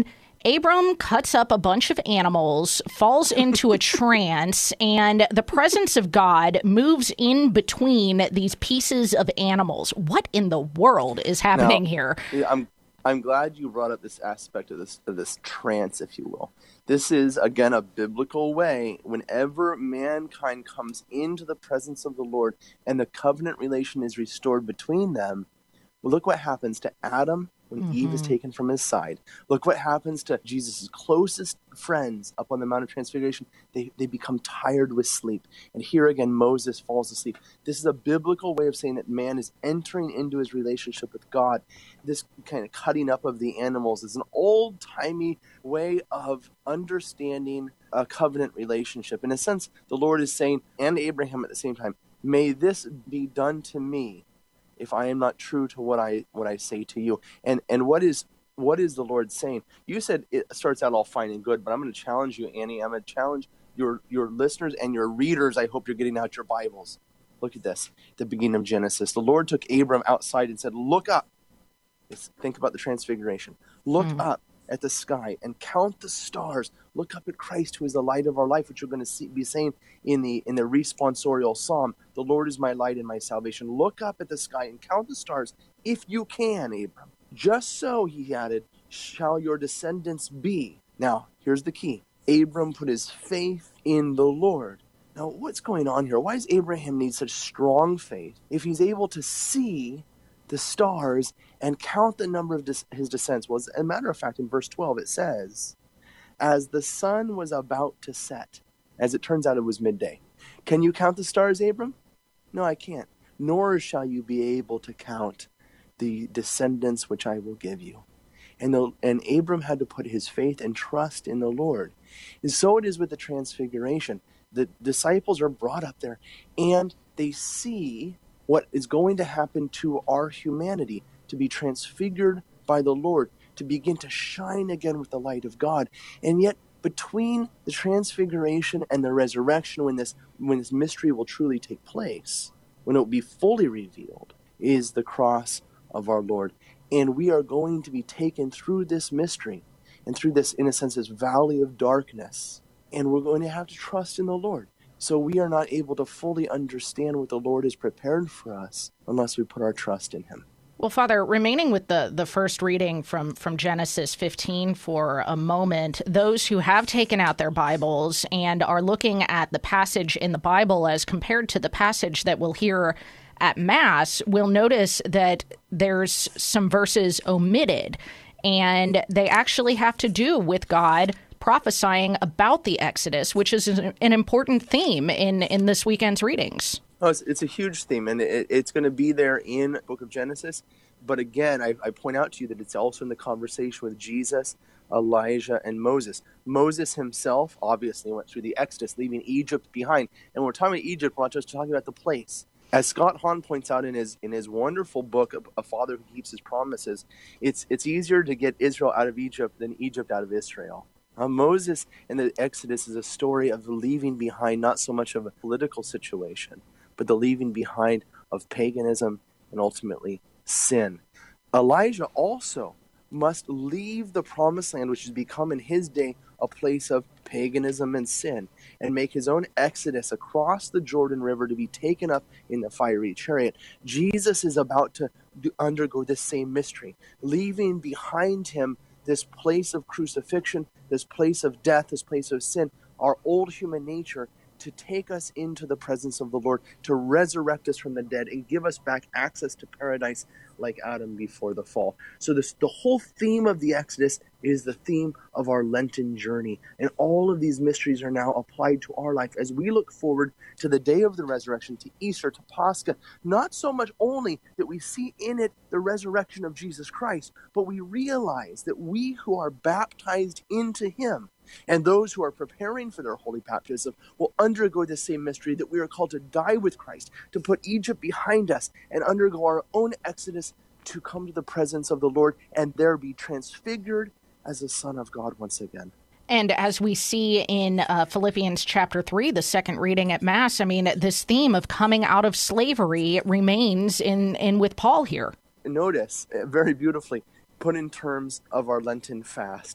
Abram cuts up a bunch of animals, falls into a trance, and the presence of God moves in between these pieces of animals. What in the world is happening now, here? I'm I'm glad you brought up this aspect of this of this trance, if you will. This is, again, a biblical way. Whenever mankind comes into the presence of the Lord and the covenant relation is restored between them, well, look what happens to Adam when mm-hmm. Eve is taken from his side. Look what happens to Jesus' closest friends up on the Mount of Transfiguration. They, they become tired with sleep. And here again, Moses falls asleep. This is a biblical way of saying that man is entering into his relationship with God. This kind of cutting up of the animals is an old-timey way of understanding a covenant relationship. In a sense, the Lord is saying, and Abraham at the same time, may this be done to me if I am not true to what I what I say to you. And and what is what is the Lord saying? You said it starts out all fine and good, but I'm going to challenge you, Annie. I'm going to challenge your your listeners and your readers. I hope you're getting out your Bibles. Look at this, the beginning of Genesis. The Lord took Abram outside and said, look up. Let's think about the transfiguration. Look mm. up at the sky and count the stars. Look up at Christ, who is the light of our life, which you're going to see, be saying in the in the responsorial psalm. The Lord is my light and my salvation. Look up at the sky and count the stars, if you can, Abram. Just so, he added, shall your descendants be. Now, here's the key. Abram put his faith in the Lord. Now, what's going on here? Why does Abraham need such strong faith if he's able to see the stars and count the number of des- his descendants? Well, as a matter of fact, in verse twelve, it says, as the sun was about to set, as it turns out, it was midday. Can you count the stars, Abram? No, I can't. Nor shall you be able to count the descendants which I will give you. And, the, and Abram had to put his faith and trust in the Lord. And so it is with the transfiguration. The disciples are brought up there, and they see what is going to happen to our humanity, to be transfigured by the Lord, to begin to shine again with the light of God. And yet, between the transfiguration and the resurrection, when this when this mystery will truly take place, when it will be fully revealed, is the cross of our Lord. And we are going to be taken through this mystery and through this, in a sense, this valley of darkness. And we're going to have to trust in the Lord. So we are not able to fully understand what the Lord has prepared for us unless we put our trust in him. Well, Father, remaining with the, the first reading from, from Genesis fifteen for a moment, those who have taken out their Bibles and are looking at the passage in the Bible as compared to the passage that we'll hear at Mass will notice that there's some verses omitted, and they actually have to do with God prophesying about the Exodus, which is an important theme in, in this weekend's readings. Oh, it's, it's a huge theme, and it, it's going to be there in the book of Genesis. But again, I, I point out to you that it's also in the conversation with Jesus, Elijah, and Moses. Moses himself obviously went through the Exodus, leaving Egypt behind. And when we're talking about Egypt, we're not just talking about the place. As Scott Hahn points out in his in his wonderful book, A Father Who Keeps His Promises, it's it's easier to get Israel out of Egypt than Egypt out of Israel. Uh, Moses in the Exodus is a story of leaving behind not so much of a political situation, but the leaving behind of paganism and ultimately sin. Elijah also must leave the promised land, which has become in his day a place of paganism and sin, and make his own exodus across the Jordan River to be taken up in the fiery chariot. Jesus is about to do, undergo this same mystery, leaving behind him this place of crucifixion, this place of death, this place of sin, our old human nature, to take us into the presence of the Lord, to resurrect us from the dead and give us back access to paradise like Adam before the fall. So this, the whole theme of the Exodus is the theme of our Lenten journey. And all of these mysteries are now applied to our life as we look forward to the day of the resurrection, to Easter, to Pascha. Not so much only that we see in it the resurrection of Jesus Christ, but we realize that we who are baptized into him and those who are preparing for their holy baptism will undergo the same mystery, that we are called to die with Christ, to put Egypt behind us and undergo our own exodus to come to the presence of the Lord and there be transfigured as the Son of God once again. And as we see in uh, Philippians chapter three, the second reading at Mass, I mean, this theme of coming out of slavery remains in, in with Paul here. Notice, very beautifully, put in terms of our Lenten fast.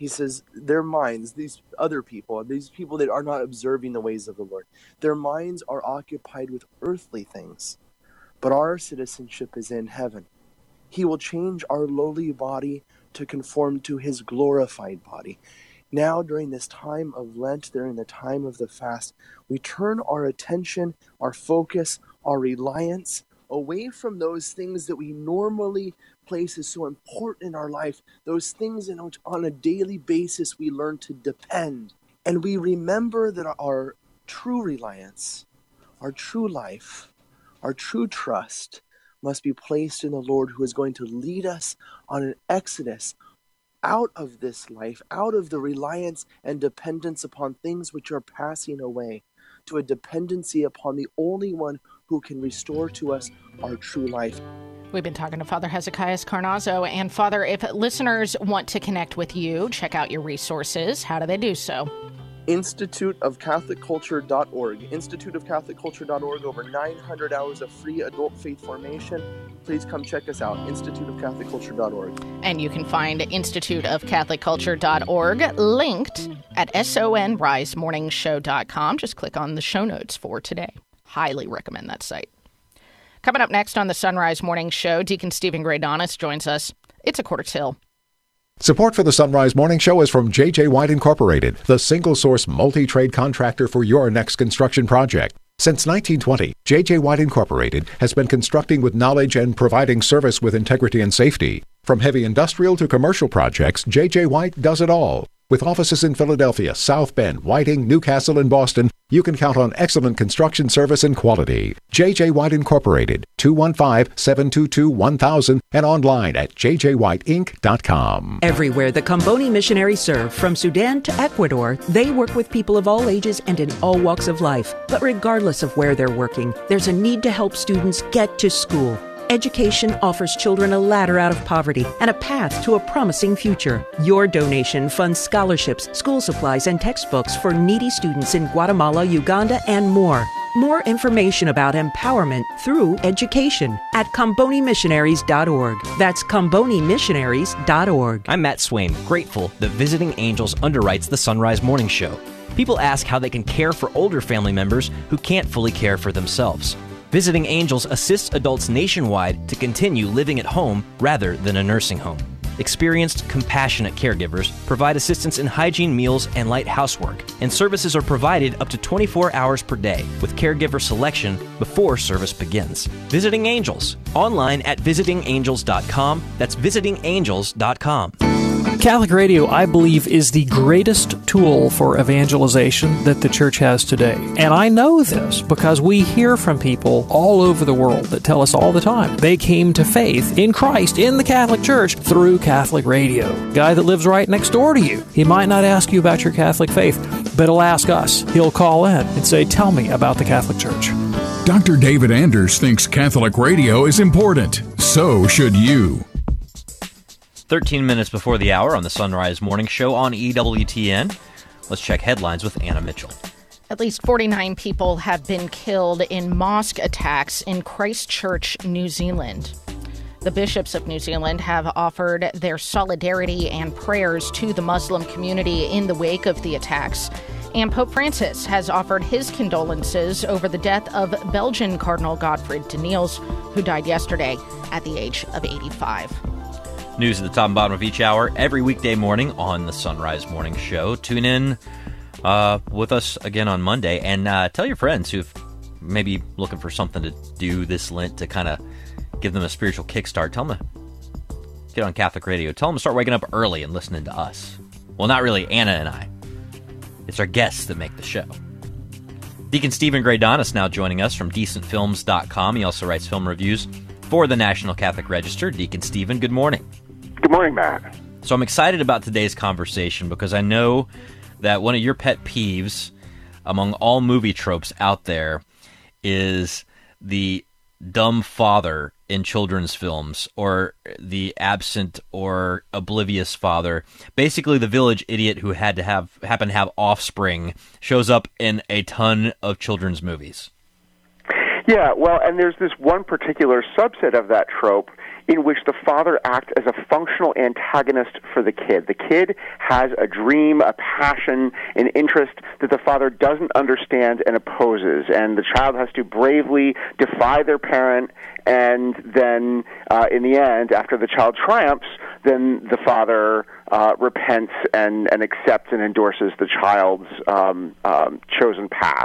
He says their minds, these other people, these people that are not observing the ways of the Lord, their minds are occupied with earthly things, but our citizenship is in heaven. He will change our lowly body to conform to his glorified body. Now, during this time of Lent, during the time of the fast, we turn our attention, our focus, our reliance away from those things that we normally place as so important in our life, those things in which on a daily basis we learn to depend. And we remember that our true reliance, our true life, our true trust must be placed in the Lord, who is going to lead us on an exodus out of this life, out of the reliance and dependence upon things which are passing away, to a dependency upon the only one who can restore to us our true life. We've been talking to Father Hezekiah Carnazzo. And Father, if listeners want to connect with you, check out your resources, how do they do so? Institute of Catholic Culture dot org. Institute of Catholic Culture dot org, over nine hundred hours of free adult faith formation. Please come check us out, Institute of Catholic Culture dot org. And you can find Institute of Catholic Culture dot org linked at sonrise morning show dot com. Just click on the show notes for today. Highly recommend that site. Coming up next on the Sunrise Morning Show, Deacon Stephen Greydonis joins us. It's a quarter till. Support for the Sunrise Morning Show is from J J White Incorporated, the single-source multi-trade contractor for your next construction project. Since nineteen twenty, J J White Incorporated has been constructing with knowledge and providing service with integrity and safety. From heavy industrial to commercial projects, J J White does it all. With offices in Philadelphia, South Bend, Whiting, Newcastle, and Boston, you can count on excellent construction service and quality. J J White Incorporated, two one five, seven two two, one thousand, and online at j j white inc dot com. Everywhere the Comboni missionaries serve, from Sudan to Ecuador, they work with people of all ages and in all walks of life. But regardless of where they're working, there's a need to help students get to school. Education offers children a ladder out of poverty and a path to a promising future. Your donation funds scholarships, school supplies, and textbooks for needy students in Guatemala, Uganda, and more. More information about empowerment through education at comboni missionaries dot org. That's comboni missionaries dot org. I'm Matt Swain, grateful that Visiting Angels underwrites the Sunrise Morning Show. People ask how they can care for older family members who can't fully care for themselves. Visiting Angels assists adults nationwide to continue living at home rather than a nursing home. Experienced, compassionate caregivers provide assistance in hygiene, meals, and light housework, and services are provided up to twenty-four hours per day with caregiver selection before service begins. Visiting Angels, online at visiting angels dot com. That's visiting angels dot com. Catholic radio, I believe, is the greatest tool for evangelization that the church has today. And I know this because we hear from people all over the world that tell us all the time they came to faith in Christ, in the Catholic Church, through Catholic radio. Guy that lives right next door to you, he might not ask you about your Catholic faith, but he'll ask us. He'll call in and say, tell me about the Catholic Church. Doctor David Anders thinks Catholic radio is important. So should you. thirteen minutes before the hour on the Sunrise Morning Show on E W T N. Let's check headlines with Anna Mitchell. At least forty-nine people have been killed in mosque attacks in Christchurch, New Zealand. The bishops of New Zealand have offered their solidarity and prayers to the Muslim community in the wake of the attacks. And Pope Francis has offered his condolences over the death of Belgian Cardinal Godfred de Niels, who died yesterday at the age of eighty-five. News at the top and bottom of each hour every weekday morning on the Sunrise Morning Show. Tune in uh, with us again on Monday, and uh, tell your friends who've maybe looking for something to do this Lent to kind of give them a spiritual kickstart. Tell them to get on Catholic radio. Tell them to start waking up early and listening to us. Well, not really Anna and I. It's our guests that make the show. Deacon Stephen Greydonis now joining us from decent films dot com. He also writes film reviews for the National Catholic Register. Deacon Stephen, good morning. Good morning, Matt. So I'm excited about today's conversation because I know that one of your pet peeves among all movie tropes out there is the dumb father in children's films, or the absent or oblivious father. Basically, the village idiot who had to have happen to have offspring shows up in a ton of children's movies. Yeah, well, and there's this one particular subset of that trope in which the father acts as a functional antagonist for the kid. The kid has a dream, a passion, an interest that the father doesn't understand and opposes, and the child has to bravely defy their parent, and then uh, in the end, after the child triumphs, then the father uh, repents and, and accepts and endorses the child's um, um, chosen path.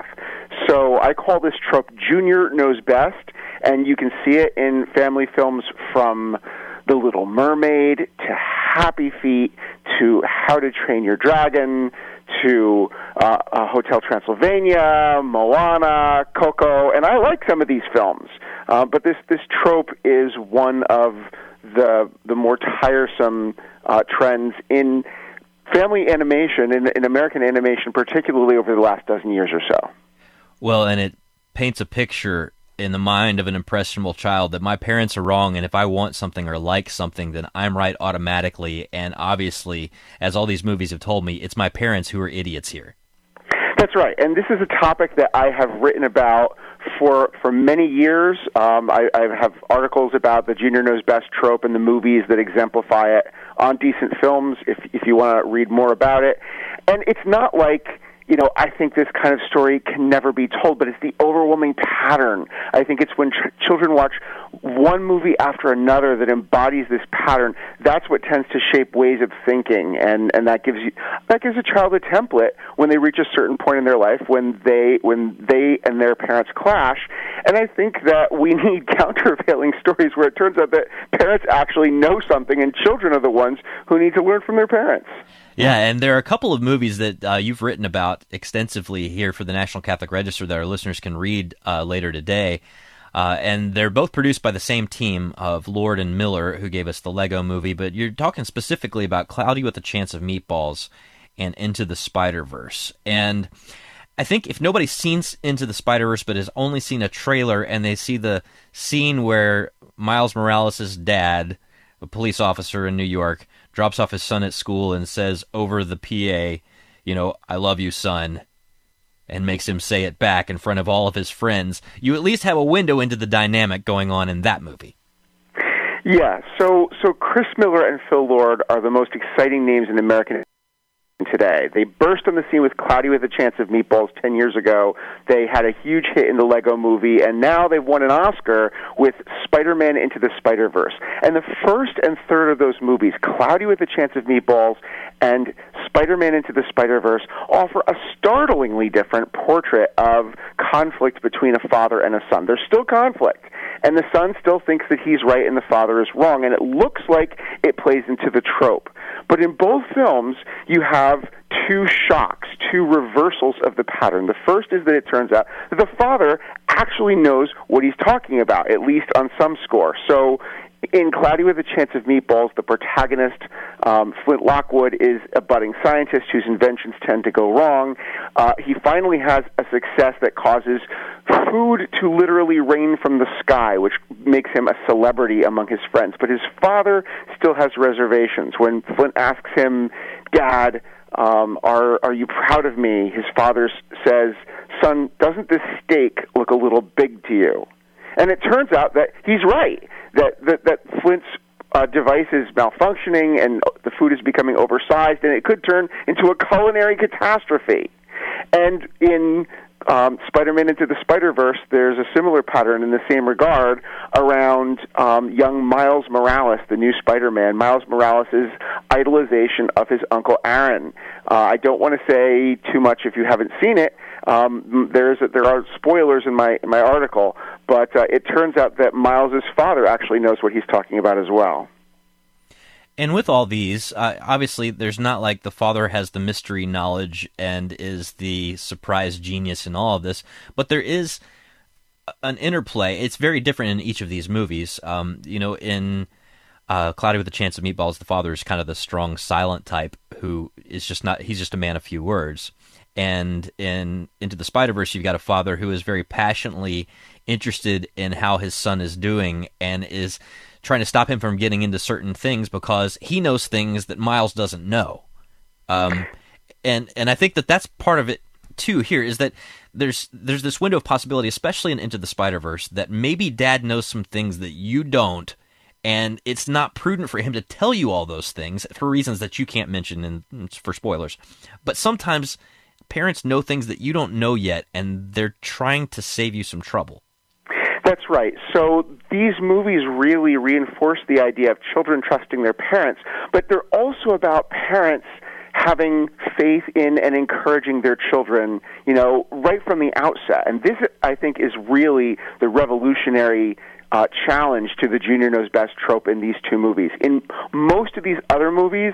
So I call this trope Junior Knows Best, and you can see it in family films from The Little Mermaid to Happy Feet to How to Train Your Dragon to uh, uh, Hotel Transylvania, Moana, Coco, and I like some of these films. Uh, but this, this trope is one of the the more tiresome uh, trends in family animation, in, in American animation, particularly over the last dozen years or so. Well, and it paints a picture in the mind of an impressionable child that my parents are wrong, and if I want something or like something, then I'm right automatically. And obviously, as all these movies have told me, it's my parents who are idiots here. That's right, and this is a topic that I have written about for for many years. Um, I, I have articles about the Junior Knows Best trope and the movies that exemplify it on Decent Films, if if you want to read more about it. And it's not like, you know, I think this kind of story can never be told, but it's the overwhelming pattern. I think it's when ch- children watch one movie after another that embodies this pattern. That's what tends to shape ways of thinking, and, and that gives you that gives a child a template when they reach a certain point in their life when they when they and their parents clash. And I think that we need countervailing stories where it turns out that parents actually know something, and children are the ones who need to learn from their parents. Yeah, and there are a couple of movies that uh, you've written about extensively here for the National Catholic Register that our listeners can read uh, later today. Uh, and they're both produced by the same team of Lord and Miller, who gave us the Lego movie. But you're talking specifically about Cloudy with a Chance of Meatballs and Into the Spider-Verse. And I think if nobody's seen Into the Spider-Verse but has only seen a trailer and they see the scene where Miles Morales' dad, a police officer in New York, drops off his son at school and says over the P A, you know, "I love you, son," and makes him say it back in front of all of his friends, you at least have a window into the dynamic going on in that movie. Yeah, so so Chris Miller and Phil Lord are the most exciting names in American today. They burst on the scene with Cloudy with a Chance of Meatballs ten years ago. They had a huge hit in the Lego movie, and now they've won an Oscar with Spider-Man Into the Spider-Verse. And the first and third of those movies, Cloudy with a Chance of Meatballs and Spider-Man Into the Spider-Verse, offer a startlingly different portrait of conflict between a father and a son. There's still conflict, and the son still thinks that he's right and the father is wrong, and it looks like it plays into the trope. But in both films, you have two shocks, two reversals of the pattern. The first is that it turns out that the father actually knows what he's talking about, at least on some score. So in Cloudy with a Chance of Meatballs, the protagonist, um, Flint Lockwood, is a budding scientist whose inventions tend to go wrong. Uh, he finally has a success that causes food to literally rain from the sky, which makes him a celebrity among his friends. But his father still has reservations. When Flint asks him, "Dad, um, are are you proud of me?" his father says, "Son, doesn't this steak look a little big to you?" And it turns out that he's right, that that, that Flint's uh, device is malfunctioning and the food is becoming oversized, and it could turn into a culinary catastrophe. And in um, Spider-Man Into the Spider-Verse, there's a similar pattern in the same regard around um, young Miles Morales, the new Spider-Man. Miles Morales' idolization of his Uncle Aaron. Uh, I don't want to say too much if you haven't seen it. Um, there's a, there are spoilers in my in my article, but uh, it turns out that Miles' father actually knows what he's talking about as well. And with all these, uh, obviously, there's not like the father has the mystery knowledge and is the surprise genius in all of this, but there is an interplay. It's very different in each of these movies. Um, you know, in uh, Cloudy with a Chance of Meatballs, the father is kind of the strong, silent type who is just not, he's just a man of few words. And in Into the Spider-Verse, you've got a father who is very passionately interested in how his son is doing and is trying to stop him from getting into certain things because he knows things that Miles doesn't know. Um, and and I think that that's part of it, too, here, is that there's there's this window of possibility, especially in Into the Spider-Verse, that maybe Dad knows some things that you don't, And it's not prudent for him to tell you all those things for reasons that you can't mention and for spoilers. But sometimes parents know things that you don't know yet, and they're trying to save you some trouble. That's right. So these movies really reinforce the idea of children trusting their parents, but they're also about parents having faith in and encouraging their children, you know, right from the outset. And this, I think, is really the revolutionary uh, challenge to the Junior Knows Best trope in these two movies. In most of these other movies,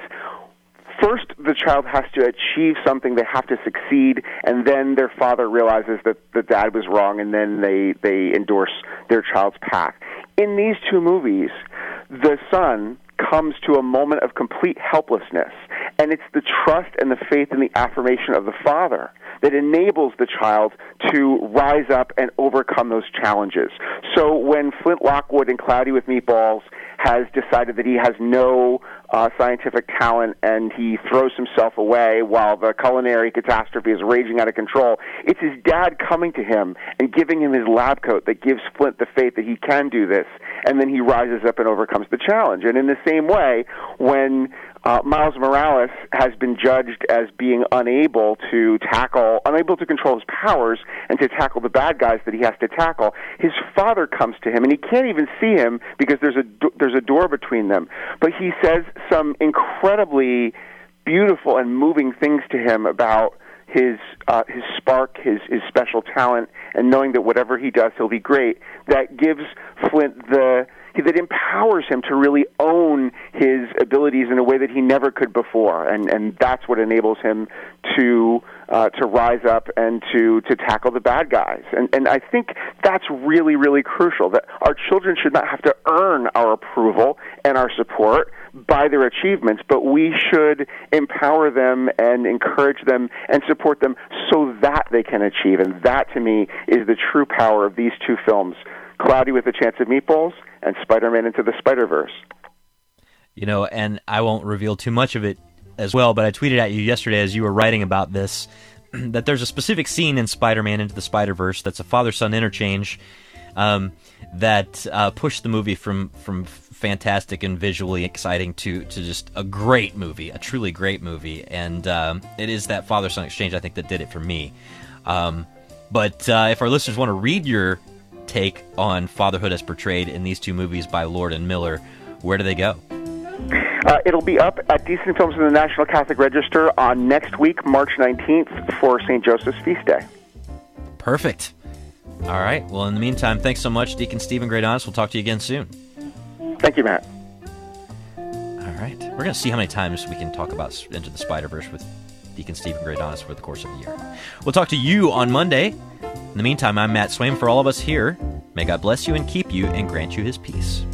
first the child has to achieve something, they have to succeed, and then their father realizes that the dad was wrong, and then they, they endorse their child's path. In these two movies, the son comes to a moment of complete helplessness, and it's the trust and the faith and the affirmation of the father that enables the child to rise up and overcome those challenges. So when Flint Lockwood in Cloudy with Meatballs has decided that he has no uh, scientific talent and he throws himself away while the culinary catastrophe is raging out of control, it's his dad coming to him and giving him his lab coat that gives Flint the faith that he can do this, and then he rises up and overcomes the challenge. And in the same way, when Uh, Miles Morales has been judged as being unable to tackle, unable to control his powers and to tackle the bad guys that he has to tackle. His father comes to him, and he can't even see him because there's a there's a door between them. But he says some incredibly beautiful and moving things to him about his uh, his spark, his his special talent, and knowing that whatever he does, he'll be great. That gives Flint the that empowers him to really own his abilities in a way that he never could before, and and that's what enables him to uh, to rise up and to to tackle the bad guys. And and I think that's really really crucial. That our children should not have to earn our approval and our support by their achievements, but we should empower them and encourage them and support them so that they can achieve. And that, to me, is the true power of these two films, Cloudy with a Chance of Meatballs and Spider-Man Into the Spider-Verse. You know, and I won't reveal too much of it as well, but I tweeted at you yesterday as you were writing about this that there's a specific scene in Spider-Man Into the Spider-Verse that's a father-son interchange um, that uh, pushed the movie from, from fantastic and visually exciting to, to just a great movie, a truly great movie. And um, it is that father-son exchange, I think, that did it for me. Um, but uh, if our listeners want to read your take on fatherhood as portrayed in these two movies by Lord and Miller, where do they go? Uh, it'll be up at Decent Films in the National Catholic Register on next week, March nineteenth, for Saint Joseph's Feast Day. Perfect. All right. Well, in the meantime, thanks so much, Deacon Stephen Great-Honest. We'll talk to you again soon. Thank you, Matt. All right. We're going to see how many times we can talk about Into the Spider-Verse with Deacon Stephen Great-Honest over the course of the year. We'll talk to you on Monday. In the meantime, I'm Matt Swaim. For all of us here, may God bless you and keep you and grant you his peace.